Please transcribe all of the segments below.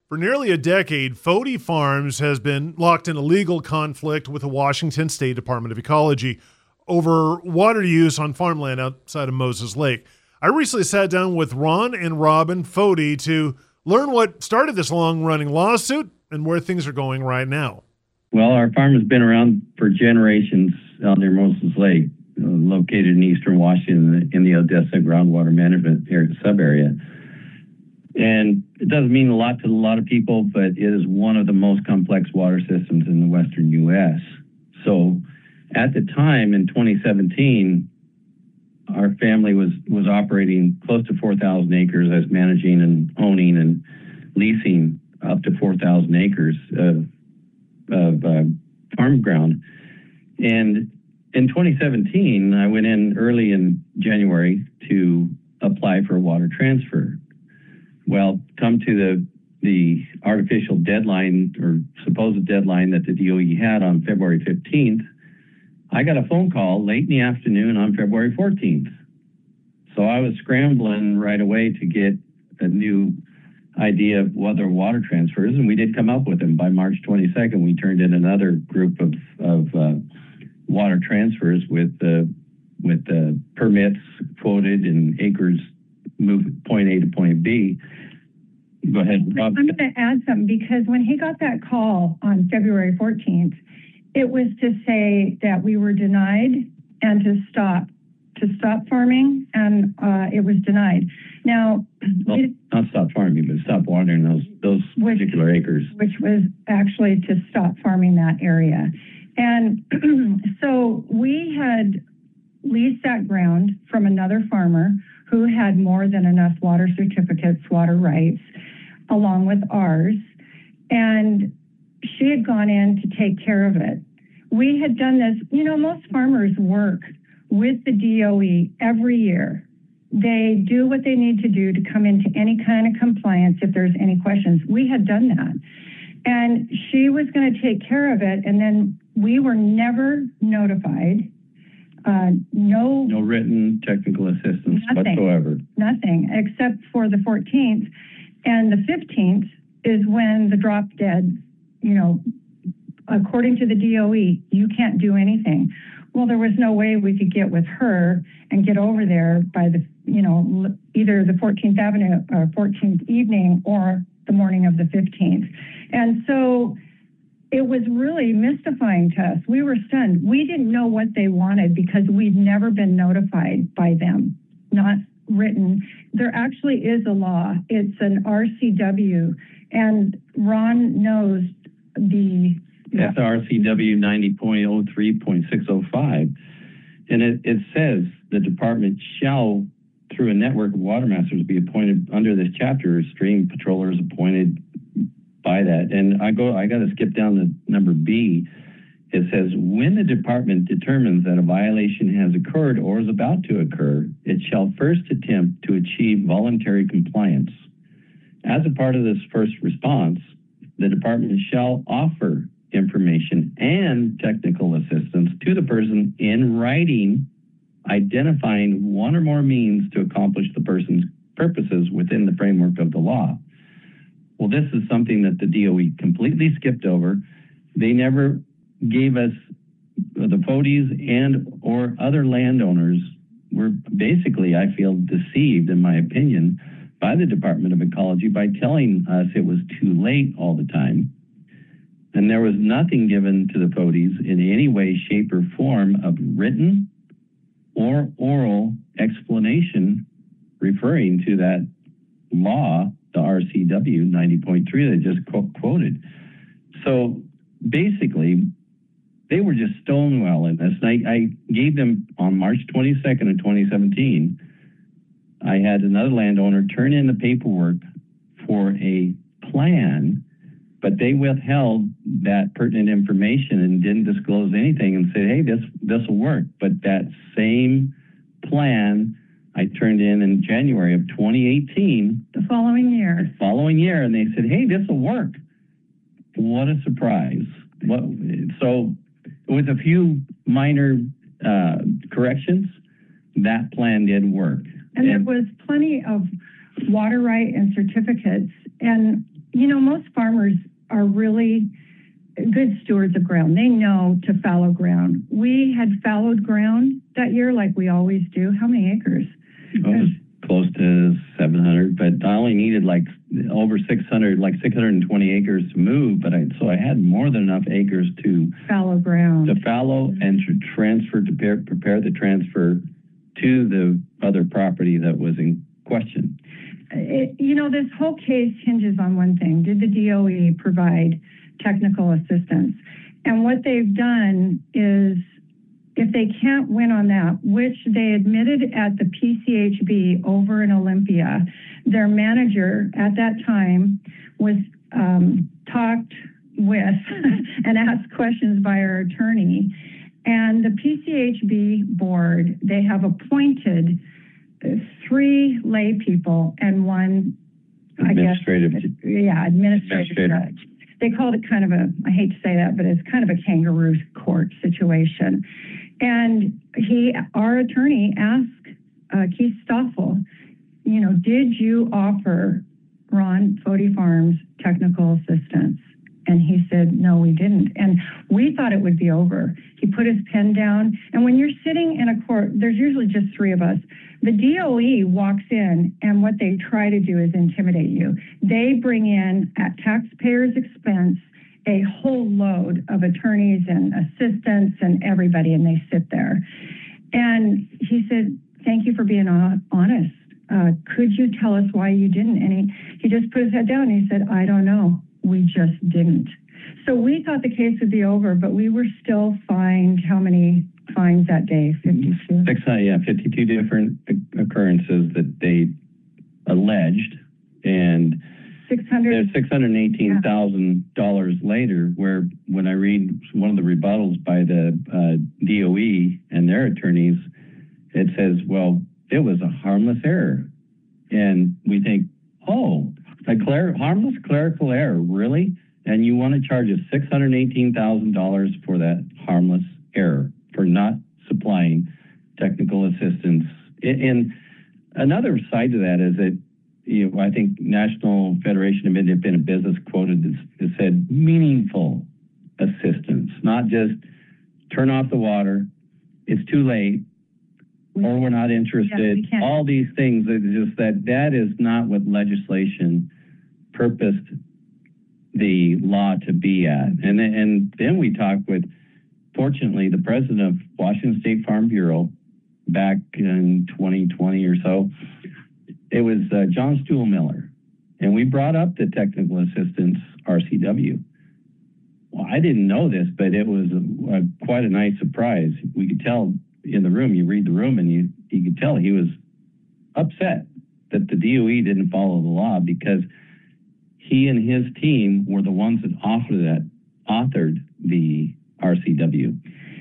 For nearly a decade, Fody Farms has been locked in a legal conflict with the Washington State Department of Ecology over water use on farmland outside of Moses Lake. I recently sat down with Ron and Robin Fody to learn what started this long-running lawsuit and where things are going right now. Well, our farm has been around for generations out near Moses Lake, located in eastern Washington in the Odessa groundwater management sub-area. And it doesn't mean a lot to a lot of people, but it is one of the most complex water systems in the western U.S. So at the time in 2017, our family was operating close to 4,000 acres as managing and owning and leasing up to 4,000 acres of farm ground. And in 2017, I went in early in January to apply for a water transfer. Well, come to the artificial deadline or supposed deadline that the DOE had on February 15th, I got a phone call late in the afternoon on February 14th. So I was scrambling right away to get a new idea of what their water transfers, and we did come up with them. By March 22nd, we turned in another group of water transfers with the permits quoted and acres moved point A to point B. Go ahead, Rob. I'm going to add something, because when he got that call on February 14th, it was to say that we were denied and to stop farming, and it was denied. Now, well, not stop farming, but stop watering those particular acres. Which was actually to stop farming that area. And so we had leased that ground from another farmer who had more than enough water certificates, water rights, along with ours. And she had gone in to take care of it. We had done this, most farmers work with the DOE every year. They do what they need to do to come into any kind of compliance if there's any questions. We had done that. And she was going to take care of it, and then we were never notified. No written technical assistance whatsoever. Nothing, except for the 14th. And the 15th is when the drop dead, according to the DOE, you can't do anything. Well, there was no way we could get with her and get over there by the, either the 14th Avenue or 14th evening or the morning of the 15th. And so it was really mystifying to us. We were stunned. We didn't know what they wanted because we'd never been notified by them, not written. There actually is a law. It's an RCW, and Ron knows the... That's RCW 90.03.605. And it says the department shall, through a network of water masters, be appointed under this chapter, stream patrollers appointed by that. And I got to skip down to number B. It says, when the department determines that a violation has occurred or is about to occur, it shall first attempt to achieve voluntary compliance. As a part of this first response, the department shall offer information and technical assistance to the person in writing, identifying one or more means to accomplish the person's purposes within the framework of the law. Well, this is something that the DOE completely skipped over. They never gave us, the Fodys and or other landowners were basically, I feel, deceived, in my opinion, by the Department of Ecology by telling us it was too late all the time. And there was nothing given to the Fodys in any way, shape, or form of written or oral explanation referring to that law, the RCW 90.3 that I just quoted. So basically, they were just stonewalling this. And I gave them on March 22nd of 2017, I had another landowner turn in the paperwork for a plan, but they withheld that pertinent information and didn't disclose anything and said, hey, this will work. But that same plan I turned in January of 2018. The following year. And they said, hey, this will work. What a surprise. So with a few minor corrections, that plan did work. And there was plenty of water right and certificates. And, most farmers are really good stewards of ground. They know to fallow ground. We had fallowed ground that year like we always do. How many acres? It was close to 700, but I only needed like over 600, like 620 acres to move. But I had more than enough acres to fallow ground, to fallow and to transfer, to prepare the transfer to the other property that was in question. This whole case hinges on one thing. Did the DOE provide technical assistance? And what they've done is, if they can't win on that, which they admitted at the PCHB over in Olympia, their manager at that time was talked with and asked questions by our attorney. And the PCHB board, they have appointed 3 lay people and 1, administrative judge. They called it kind of I hate to say that, but it's kind of a kangaroo court situation. And our attorney asked Keith Stoffel, did you offer Ron Foti Farms technical assistance? And he said, no, we didn't. And we thought it would be over. He put his pen down. And when you're sitting in a court, there's usually just 3 of us. The DOE walks in, and what they try to do is intimidate you. They bring in, at taxpayers' expense, a whole load of attorneys and assistants and everybody, and they sit there. And he said, thank you for being honest. Could you tell us why you didn't? And he just put his head down and he said, I don't know. We just didn't. So we thought the case would be over, but we were still fined. How many fines that day? 52? 52 different occurrences that they alleged. And there's $618,000 later, where when I read one of the rebuttals by the DOE and their attorneys, it says, well, it was a harmless error. And we think, harmless clerical error, really? And you want to charge us $618,000 for that harmless error, for not supplying technical assistance. And another side to that is that, I think National Federation of Independent Business quoted this, it said meaningful assistance, not just turn off the water, it's too late, or we're not interested. Yeah, all these things, it's just that is not what legislation purposed the law to be at. And then we talked with, fortunately, the president of Washington State Farm Bureau back in 2020 or so. It was John Stuhlmiller, and we brought up the technical assistance RCW. Well, I didn't know this, but it was quite a nice surprise. We could tell in the room, you read the room, and you could tell he was upset that the DOE didn't follow the law, because he and his team were the ones that authored the RCW.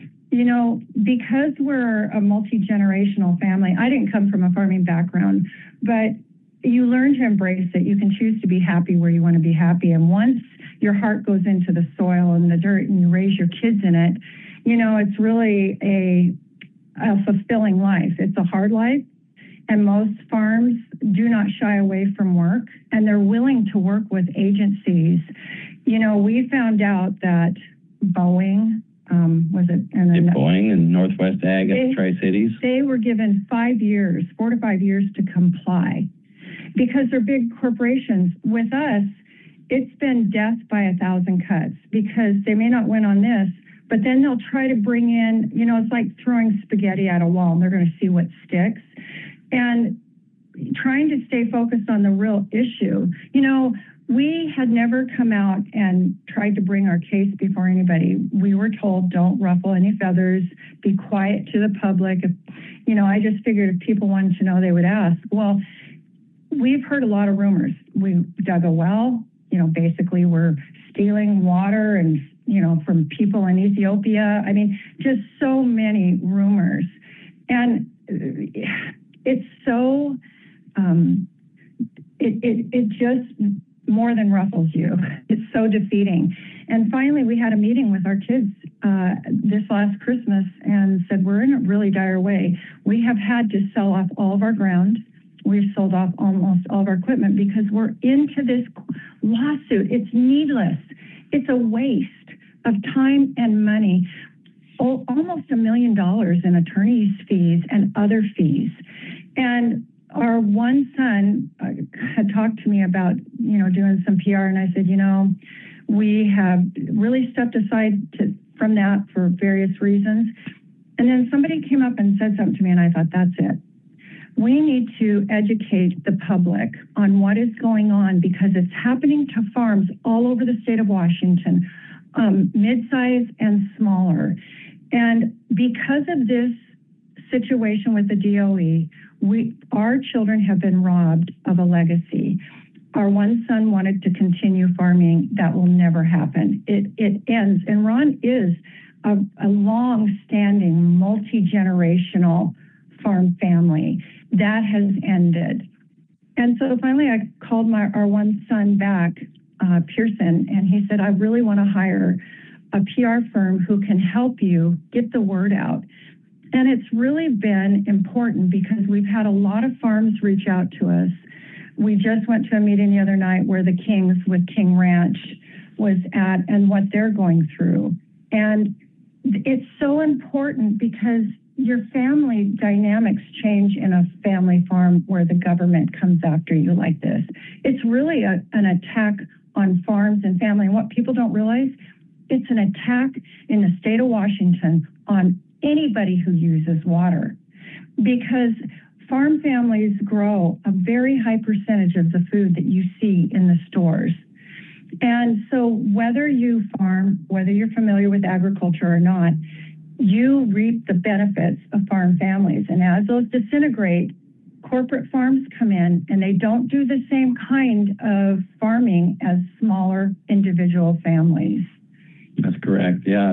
Because we're a multi-generational family, I didn't come from a farming background, but you learn to embrace it. You can choose to be happy where you want to be happy. And once your heart goes into the soil and the dirt and you raise your kids in it, it's really a fulfilling life. It's a hard life. And most farms do not shy away from work, and they're willing to work with agencies. We found out that Boeing, Boeing and Northwest Ag at Tri-Cities, they were given 4 to 5 years to comply, because they're big corporations. With us, it's been death by 1,000 cuts, because they may not win on this, but then they'll try to bring in, it's like throwing spaghetti at a wall, and they're going to see what sticks. And trying to stay focused on the real issue. We had never come out and tried to bring our case before anybody. We were told, don't ruffle any feathers, be quiet to the public. I just figured if people wanted to know, they would ask. Well, we've heard a lot of rumors. We dug a well, basically we're stealing water and, from people in Ethiopia. I mean, just so many rumors. And it's so, it just more than ruffles you. It's so defeating. And finally, we had a meeting with our kids this last Christmas and said, we're in a really dire way. We have had to sell off all of our ground. we've sold off almost all of our equipment because we're into this lawsuit. It's needless. It's a waste of time and money. Almost $1 million in attorney's fees and other fees. And our one son had talked to me about, doing some PR, and I said, we have really stepped aside from that for various reasons. And then somebody came up and said something to me, and I thought, that's it. We need to educate the public on what is going on because it's happening to farms all over the state of Washington, mid-size and smaller. And because of this situation with the DOE, our children have been robbed of a legacy. Our one son wanted to continue farming. That will never happen. It ends. And Ron is a long-standing, multi-generational farm family. That has ended. And so finally I called our one son back, Pearson, and he said, I really want to hire a PR firm who can help you get the word out. And it's really been important because we've had a lot of farms reach out to us. We just went to a meeting the other night where the Kings with King Ranch was at and what they're going through. And it's so important because your family dynamics change in a family farm where the government comes after you like this. It's really an attack on farms and family. And what people don't realize, it's an attack in the state of Washington on anybody who uses water because farm families grow a very high percentage of the food that you see in the stores. And so whether you farm, whether you're familiar with agriculture or not, you reap the benefits of farm families. And as those disintegrate, corporate farms come in and they don't do the same kind of farming as smaller individual families. That's correct. Yeah.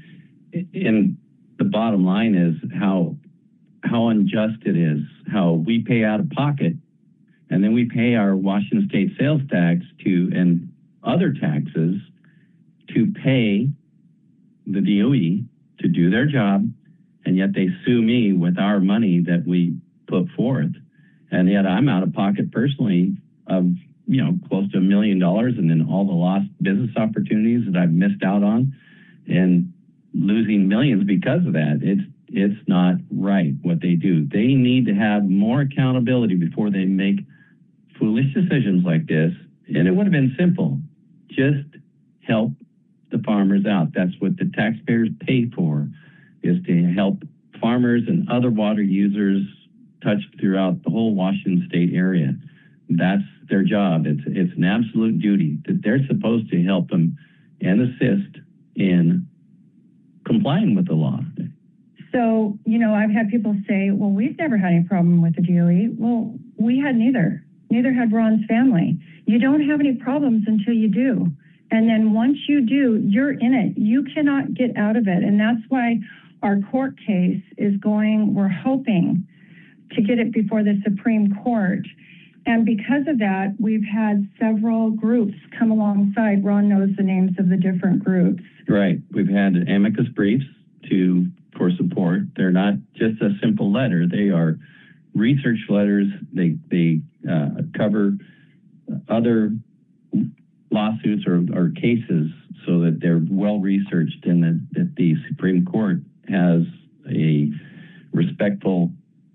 And the bottom line is how unjust it is, how we pay out of pocket and then we pay our Washington state sales tax and other taxes to pay the DOE to do their job, and yet they sue me with our money that we put forth. And yet I'm out of pocket personally of, close to $1 million, and then all the lost business opportunities that I've missed out on and losing millions because of that. It's not right what they do. They need to have more accountability before they make foolish decisions like this. And it would have been simple. Just help the farmers out. That's what the taxpayers pay for, is to help farmers and other water users touched throughout the whole Washington state area. That's their job. It's an absolute duty that they're supposed to help them and assist in complying with the law. So, I've had people say, well, we've never had any problem with the DOE. Well, we had neither. Neither had Ron's family. You don't have any problems until you do. And then once you do, you're in it. You cannot get out of it. And that's why our court case is we're hoping to get it before the Supreme Court. And because of that, we've had several groups come alongside. Ron knows the names of the different groups. Right. We've had amicus briefs for support. They're not just a simple letter. They are research letters. They cover other lawsuits or cases so that they're well researched and that the Supreme Court has a respectful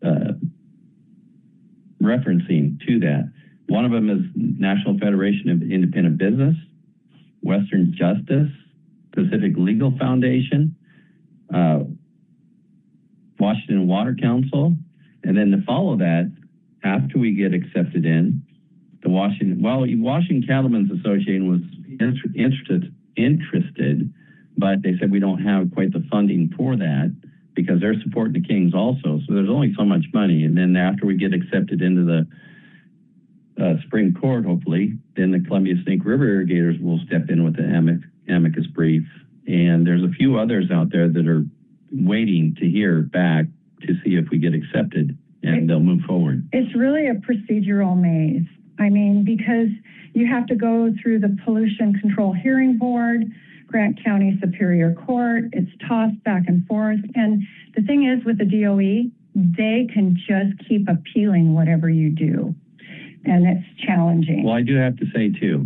referencing to that. One of them is National Federation of Independent Business, Western Justice, Pacific Legal Foundation, Washington Water Council, and then to follow that, after we get accepted in, the Washington Cattlemen's Association was interested, but they said we don't have quite the funding for that because they're supporting the Kings also. So there's only so much money. And then after we get accepted into the Supreme Court, hopefully, then the Columbia Snake River Irrigators will step in with the amicus brief. And there's a few others out there that are waiting to hear back to see if we get accepted, and they'll move forward. It's really a procedural maze. I mean, because you have to go through the Pollution Control Hearing Board, Grant County Superior Court. It's tossed back and forth. And the thing is with the DOE, they can just keep appealing whatever you do. And it's challenging. Well, I do have to say too,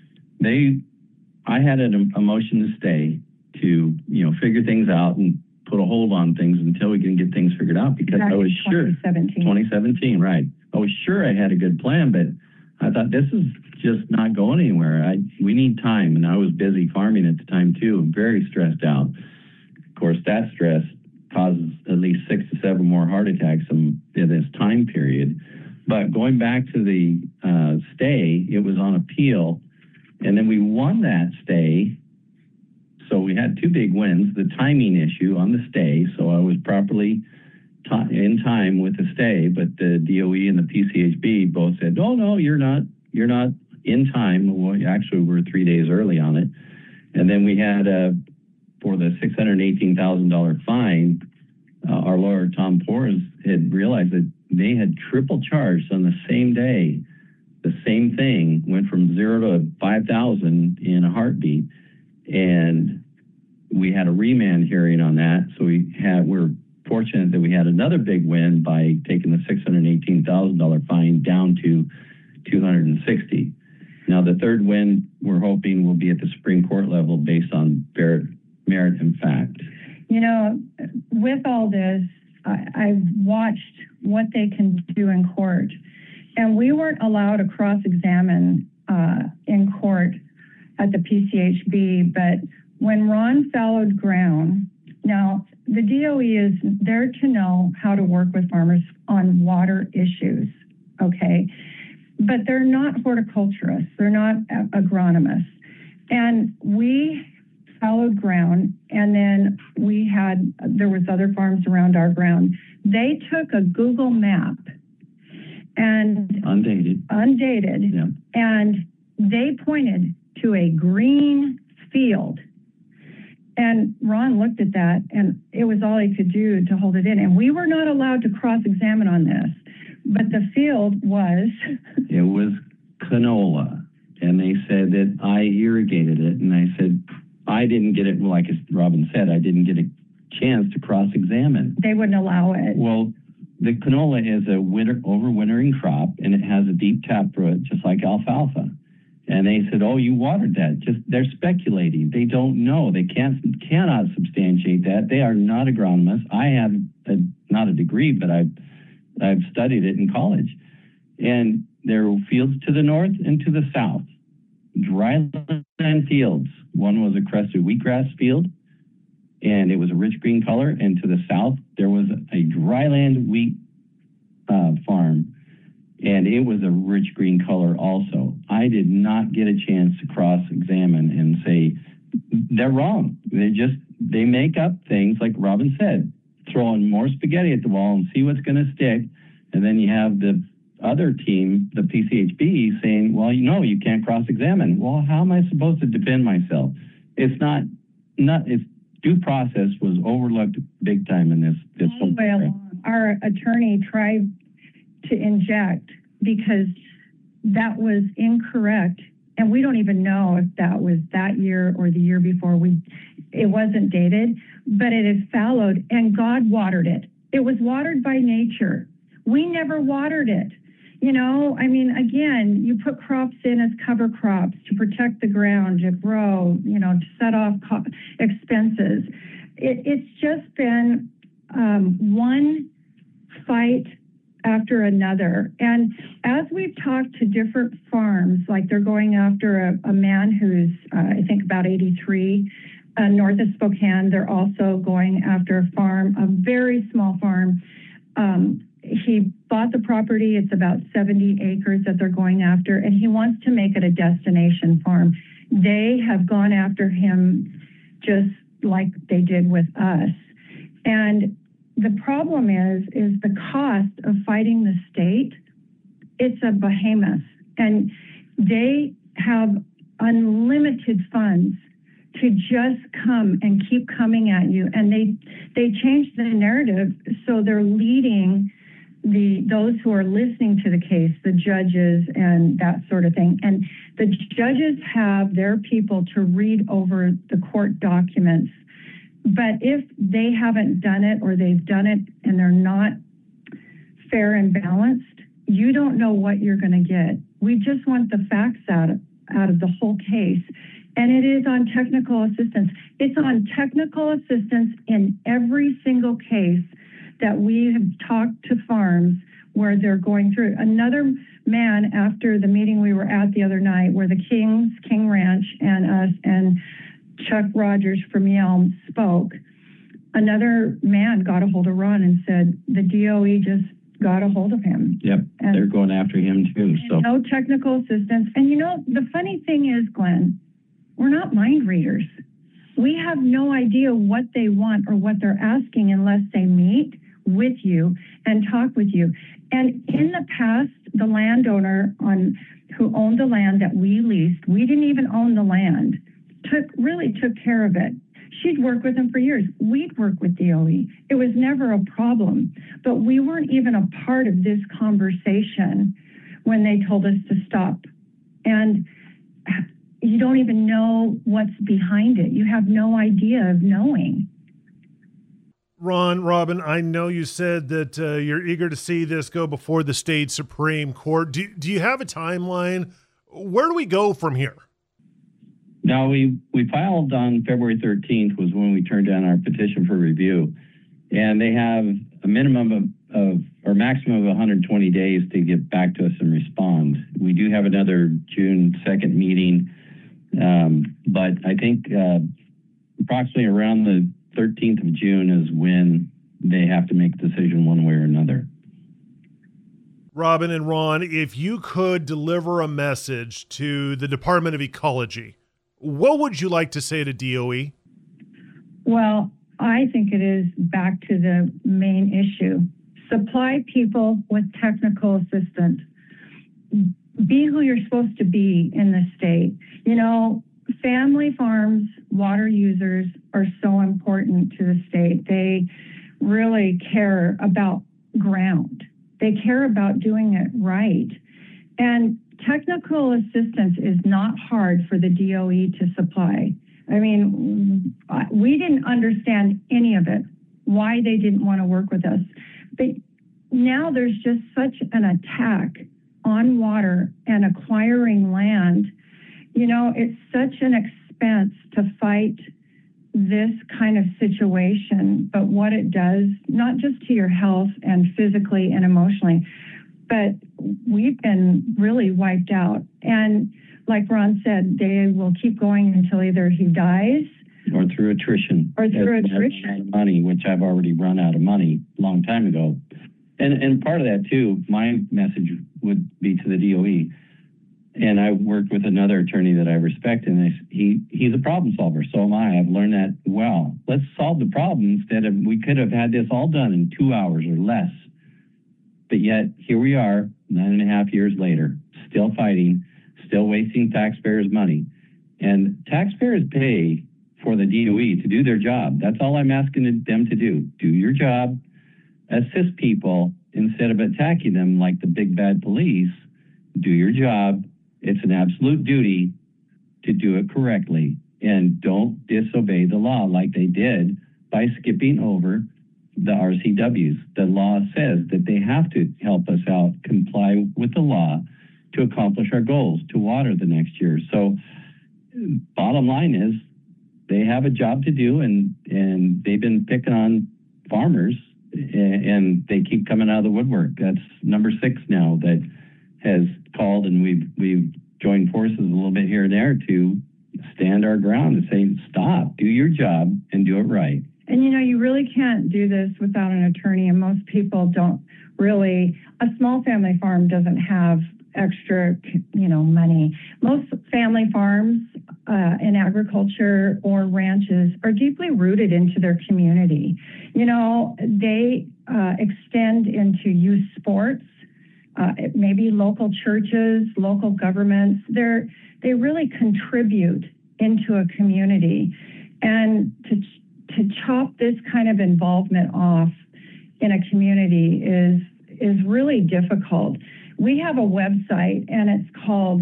I had a motion to stay to, figure things out and put a hold on things until we can get things figured out, because I was sure 2017, right. I was sure I had a good plan, but I thought this is just not going anywhere. We need time. And I was busy farming at the time too, very stressed out. Of course, that stress causes at least 6 to 7 more heart attacks in this time period. But going back to the stay, it was on appeal, and then we won that stay. So we had 2 big wins, the timing issue on the stay. So I was properly in time with the stay, but the DOE and the PCHB both said, "Oh no, you're not in time." Well, actually, we were 3 days early on it. And then we had for the $618,000 fine, our lawyer Tom Pores had realized that they had triple charged on the same day. The same thing went from 0 to 5,000 in a heartbeat, and we had a remand hearing on that. So we're fortunate that we had another big win by taking the $618,000 fine down to $260,000. Now the third win we're hoping will be at the Supreme Court level based on merit and fact. With all this, I've watched what they can do in court, and we weren't allowed to cross-examine in court at the PCHB, but when Ron fallowed ground, now the DOE is there to know how to work with farmers on water issues, okay? But they're not horticulturists, they're not agronomists. And we fallowed ground, and then there was other farms around our ground. They took a Google map and undated, yeah. And they pointed to a green field. And Ron looked at that, and it was all he could do to hold it in. And we were not allowed to cross-examine on this, but the field was... It was canola, and they said that I irrigated it, and I said, I didn't get it, like Robin said, I didn't get a chance to cross-examine. They wouldn't allow it. Well, the canola is a overwintering crop, and it has a deep taproot, just like alfalfa. And they said, "Oh, you watered that." They're speculating. They don't know. They cannot substantiate that. They are not agronomists. I have not a degree, but I've studied it in college. And there are fields to the north and to the south, dryland fields. One was a crested wheatgrass field, and it was a rich green color. And to the south, there was a dryland wheat farm, and it was a rich green color also. I did not get a chance to cross-examine and say, they're wrong. They make up things, like Robin said, throwing more spaghetti at the wall and see what's going to stick. And then you have the other team, the PCHB, saying, well, you can't cross-examine. Well, how am I supposed to defend myself? It's due process was overlooked big time in this whole program. Our attorney tried to inject because that was incorrect. And we don't even know if that was that year or the year before. It wasn't dated, but it had fallowed, and God watered it. It was watered by nature. We never watered it. Again, you put crops in as cover crops to protect the ground, to grow, to set off expenses. It's just been one fight after another. And as we've talked to different farms, like they're going after a man who's, I think, about 83, north of Spokane. They're also going after a farm, a very small farm. He bought the property. It's about 70 acres that they're going after, and he wants to make it a destination farm. They have gone after him just like they did with us. And the problem is the cost of fighting the state. It's a behemoth, and they have unlimited funds to just come and keep coming at you. And they changed the narrative, so they're leading those who are listening to the case, the judges and that sort of thing. And the judges have their people to read over the court documents. But if they haven't done it, or they've done it and they're not fair and balanced, you don't know what you're going to get. We just want the facts out of the whole case. And it is on technical assistance. It's on technical assistance in every single case that we have talked to farms where they're going through. Another man, after the meeting we were at the other night, where the King Ranch and us and Chuck Rogers from Yelm spoke, another man got a hold of Ron and said the DOE just got a hold of him. Yep, and they're going after him too. So no technical assistance. And you know, the funny thing is, Glenn, we're not mind readers. We have no idea what they want or what they're asking unless they meet with you and talk with you. And in the past, the landowner who owned the land that we leased, we didn't even own the land, really took care of it. She'd worked with them for years. We'd work with DOE. It was never a problem. But we weren't even a part of this conversation when they told us to stop. And you don't even know what's behind it. You have no idea of knowing. Ron, Robin, I know you said that you're eager to see this go before the state Supreme Court. Do you have a timeline? Where do we go from here? Now, we filed on February 13th was when we turned down our petition for review. And they have a minimum of or maximum of 120 days to get back to us and respond. We do have another June 2nd meeting. But I think approximately around the 13th of June is when they have to make a decision one way or another. Robin and Ron, if you could deliver a message to the Department of Ecology, what would you like to say to DOE? Well, I think it is back to the main issue. Supply people with technical assistance. Be who you're supposed to be in the state. You know, family farms, water users are so important to the state. They really care about ground. They care about doing it right. And technical assistance is not hard for the DOE to supply. I mean, we didn't understand any of it, why they didn't want to work with us. But now there's just such an attack on water and acquiring land. You know, it's such an expense to fight this kind of situation, but what it does, not just to your health and physically and emotionally, but we've been really wiped out. And like Ron said, they will keep going until either he dies or through attrition. Money, which I've already run out of money a long time ago. And part of that too, my message would be to the DOE. And I worked with another attorney that I respect, and he's a problem solver. So am I. I've learned that well. Let's solve the problem instead of, we could have had this all done in 2 hours or less. But yet, here we are, 9.5 years later, still fighting, still wasting taxpayers' money. And taxpayers pay for the DOE to do their job. That's all I'm asking them to do. Do your job, assist people instead of attacking them like the big bad police. Do your job. It's an absolute duty to do it correctly, and don't disobey the law like they did by skipping over the RCWs. The law says that they have to help us out, comply with the law to accomplish our goals, to water the next year. So bottom line is they have a job to do, and they've been picking on farmers, and they keep coming out of the woodwork. That's number 6 now that has called, and we've joined forces a little bit here and there to stand our ground and say, stop, do your job and do it right. And you know, you really can't do this without an attorney, and most people don't really. A small family farm doesn't have extra, money. Most family farms in agriculture or ranches are deeply rooted into their community. You know, they extend into youth sports, maybe local churches, local governments. They really contribute into a community, and to chop this kind of involvement off in a community is really difficult. We have a website, and it's called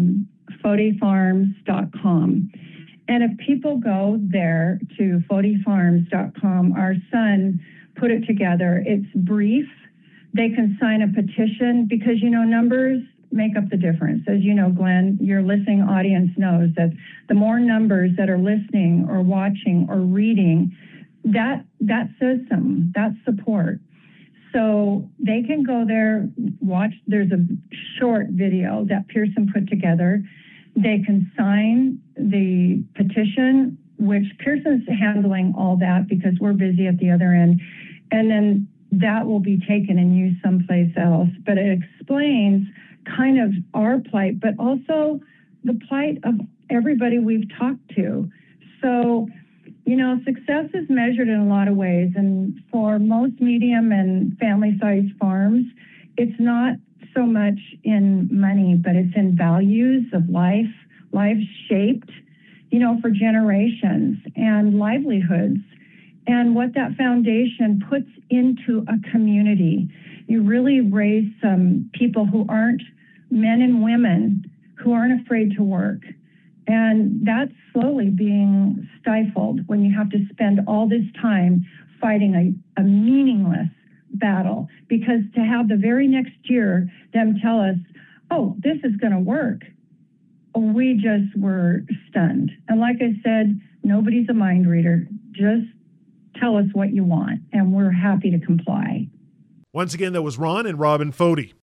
FODIfarms.com. And if people go there to FODIfarms.com, our son put it together. It's brief, They can sign a petition because, numbers make up the difference. As you know, Glenn, your listening audience knows that the more numbers that are listening or watching or reading, that says something. That's support. So they can go there, watch. There's a short video that Pearson put together. They can sign the petition, which Pearson's handling all that because we're busy at the other end. And then that will be taken and used someplace else. But it explains kind of our plight, but also the plight of everybody we've talked to. So, success is measured in a lot of ways. And for most medium and family-sized farms, it's not so much in money, but it's in values of life shaped, for generations and livelihoods. And what that foundation puts into a community. You really raise some people who aren't men and women who aren't afraid to work. And that's slowly being stifled when you have to spend all this time fighting a meaningless battle. Because to have the very next year them tell us, oh, this is going to work, we just were stunned. And like I said, nobody's a mind reader. Just tell us what you want, and we're happy to comply. Once again, that was Ron and Robin Foti.